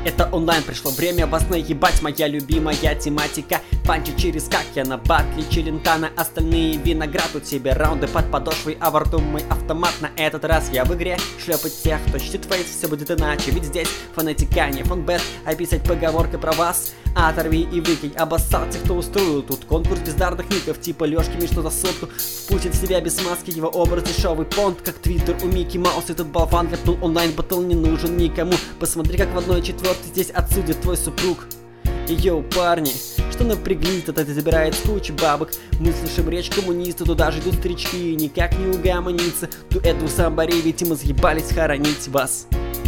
Это онлайн, пришло время вас наебать, моя любимая тематика. Панчи через как я на батле Челентана, остальные виноград. У тебя раунды под подошвой, а во рту мой автомат. На этот раз я в игре, шлепать тех, кто чтит фейс, все будет иначе. Ведь здесь фонетика, не фонбет, описать поговоркой про вас. Оторви и выкинь, обоссал тех, кто устроил тут конкурс бездарных ников, типа Лёшки Мишну за сотку. Впустит в себя без маски его образ дешевый понт, как твиттер у Микки Маус. Этот болван ляпнул онлайн, батл не нужен никому. Посмотри, как в 1/4 здесь отсудит твой супруг. Йоу, парни, что напрягли, это забирает с кучи бабок. Мы слышим речь коммуниста, туда же идут старички, никак не угомониться. Дуэт двух самбарей, ведь мы съебались хоронить вас.